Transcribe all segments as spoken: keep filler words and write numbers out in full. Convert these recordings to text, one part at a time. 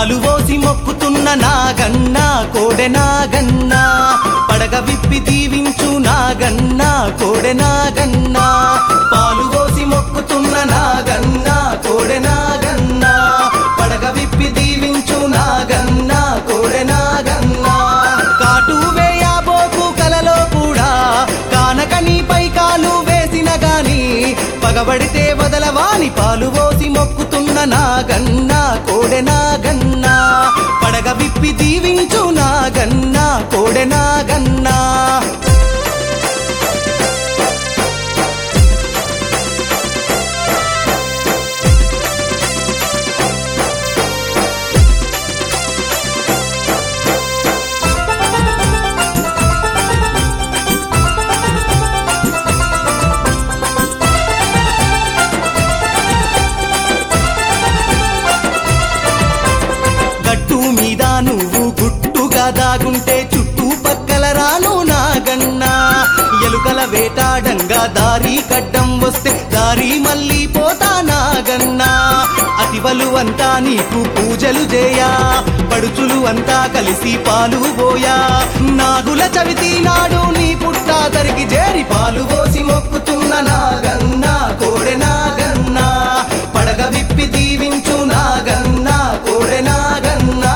పాలు పోసి మొక్కుతున్న నాగన్న కోడె నాగన్న పడగ విప్పి దీవించు నాగన్న కోడె నాగన్న పాలు పోసి మొక్కుతున్న నాగన్న కోడె నాగన్న పడగ విప్పి దీవించు నాగన్న కోడె నాగన్న కాటు వేయబోకు కలలో కూడా కానక నీపై కాలు వేసిన గాని పగబడితే వదలవాని పాలు పోసి మొక్కుతున్న నాగన్న కోడె నాగన్న పడగ విప్పి దీవించు నాగన్న కోడె నాగన్న గట్టు మీద నువ్వు గుట్టుగా దాగుంటే చుట్టూ పక్కల రాను నాగన్న ఎలుకల వేటాడంగా దారి కడ్డం వస్తే దారి మళ్ళీ పోతా నాగన్న అతివలు అంతా నీకు పూజలు చేయా పడుచులు అంతా కలిసి పాలు పోయా నాగుల చవితి నాడు నీ పుట్ట దరికి చేరి పాలు పోసి మొక్కుతున్న నాగన్న కోడె నాగన్న పడగ విప్పి దీవించు నాగన్న కోడె నాగన్న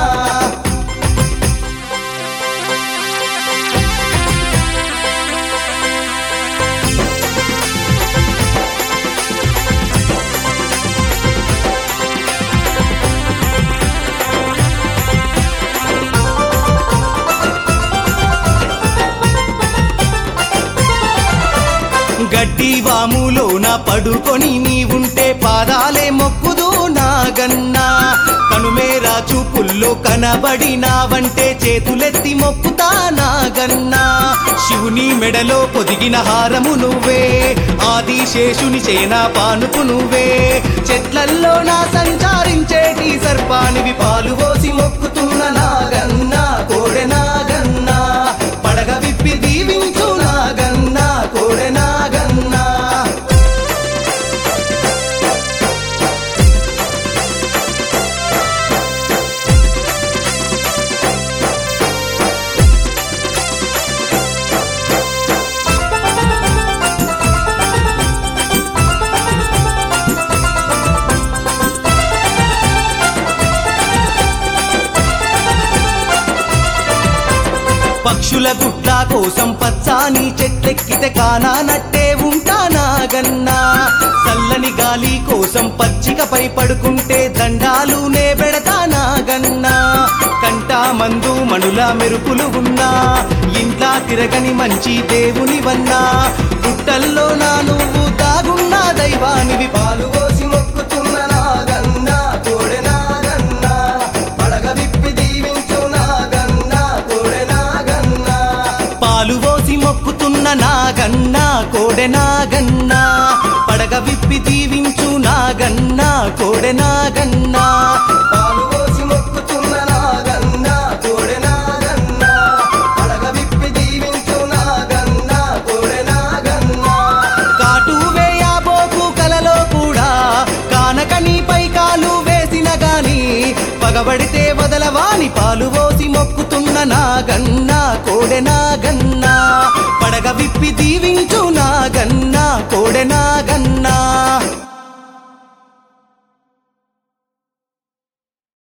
గడ్డి వాములోన పడుకొని నీవుంటే పాదాలే మొక్కుదు నాగన్న కనుమేరా చూపుల్లో కనబడినావంటే చేతులెత్తి మొక్కుతా నాగన్న శివుని మెడలో పొదిగిన హారము నువ్వే ఆదిశేషుని చేనా పానుపు నువ్వే చెట్లల్లో నా సంచారించేటి సర్పానివి పాలు పోసి మొక్కుతున్న నాగన్న కోడె నాగన్న పడగ విప్పి దీవించు నాగన్న కోడె నాగన్న పక్షుల గుట్ల కోసం పచ్చాని చెట్లెక్కితే కానానట్టే ఉంటా నాగన్న చల్లని గాలి కోసం పచ్చికపై పడుకుంటే దండాలునే పెడతా నాగన్న కంటా మందు మణుల మెరుపులు ఉన్నా ఇంట్లా తిరగని మంచి దేవుని వన్నా గుట్టల్లో నా నువ్వు తాగున్న దైవానివి పాలు పోసి మొక్కుతున్న నాగన్న కోడె నాగన్న పడగ విప్పి దీవించు నాగన్న కోడె నాగన్న పాలు పోసి మొక్కుతున్న నాగన్న కోడె నాగన్న పడగ విప్పి దీవించు నాగన్న కోడె నాగన్న పాలు పోసి మొక్కుతున్న నాగన్న కోడె నాగన్న పడగ విప్పి దీవించు నాగన్న కోడె నాగన్న కాటు వేయబోకు కలలో కూడా కానక నీపై కాలు వేసిన గాని పగబడితే వదలవాని పాలు పోసి మొక్కుతున్న నాగన్న కోడె నాగన్న పడగ విప్పి దీవించు నాగన్న కోడె నాగన్న